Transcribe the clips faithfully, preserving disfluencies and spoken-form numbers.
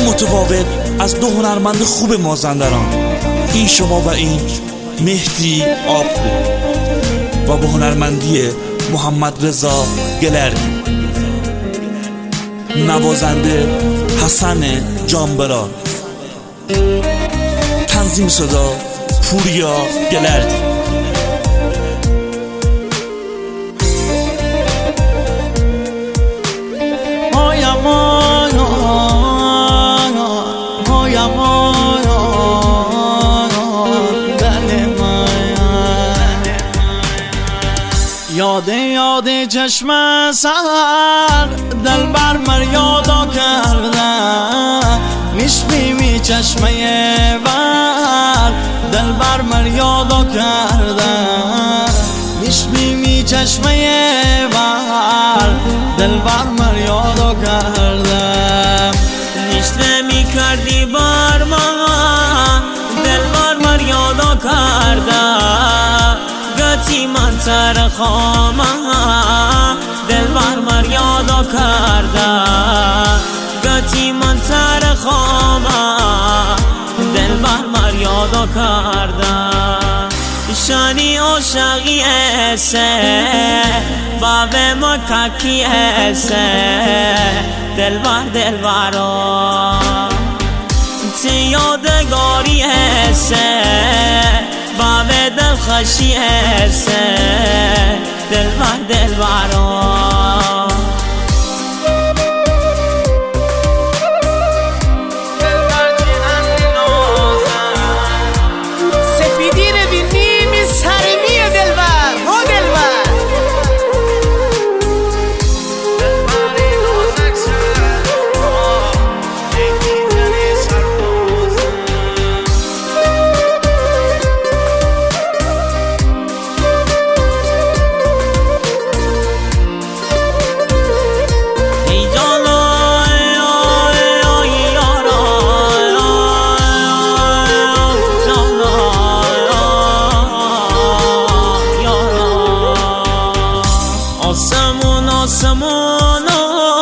متفاوت از دو هنرمند خوب مازندران، این شما و این مهدی آبگو، و با هنرمندی محمد رضا گلردی، نوازنده حسن جانبران، تنظیم صدا پوریا گلردی. یاد یاد چشم سر دل بر مر یادا کردن، میشمی می چشمه ور دل بر مر یادا کردن، میشمی می چشمه ور دل بر مر یادا کردن. نشته می کردی بر من دل بر مر یادا کردن، گتی من تر خامه دل بر مر یادا کردن، گتی من تر خامه دل بر مر یادا کردن. شانی عاشقی ایسه باب مکاکی ایسه دل بر دل برا تی یادگاری ایسه باب دل خشی ایسه دل بر دل برا. آسمونا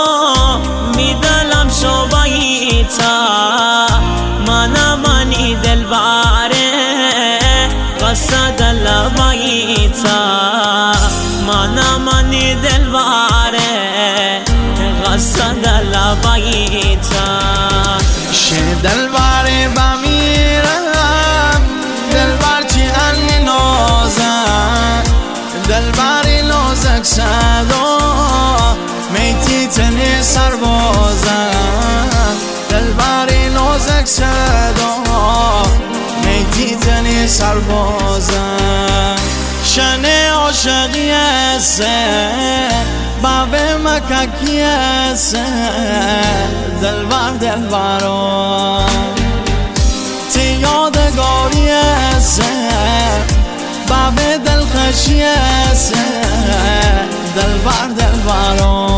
میدلم شباییتا من منی دل باره قصد لباییتا من منی دل باره قصد لباییتا. شه دل باره بمیرم دل بر چی انی نازم دل باری نازک صدا میتی تنی سربازم دل باری نازک صدا میتی تنی سربازم. شنه عاشقی ایسه باب مکاکی ایسه دل بر دل برا تی یادگاری ایسه باب دل خشی ایسه دل بر دل برا.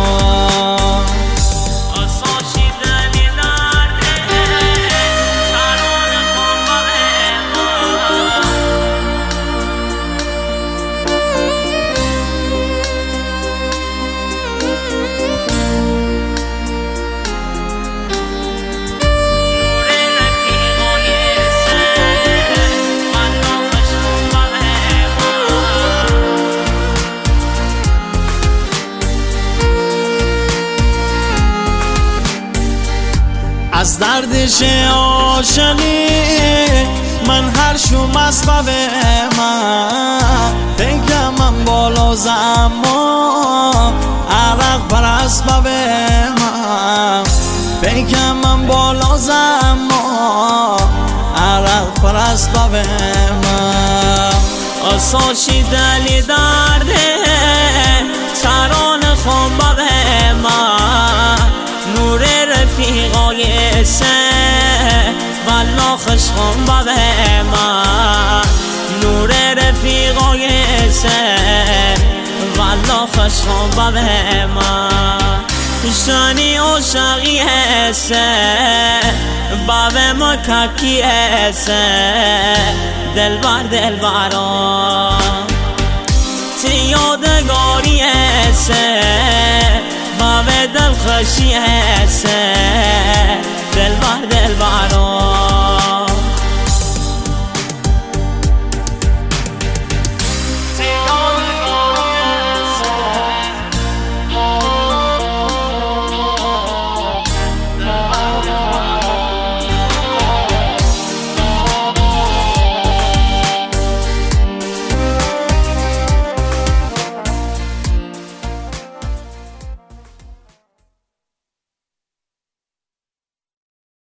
از دردش عاشقی من هر شو مسبب من بگم من بالا زما عرق بر اسباب من بگم من بالا زما عرق بر اسباب من. آساشی دلی درده تران خون باب من نور رفیقای سه والله خشخون باب من نور رفیقای سه والله خشخون باب من. شانی عاشقی ایسه باب مکاکی ایسه دل بر دل برا تی یادگاری ایسه باب دل خشی ایسه دلبر دلبر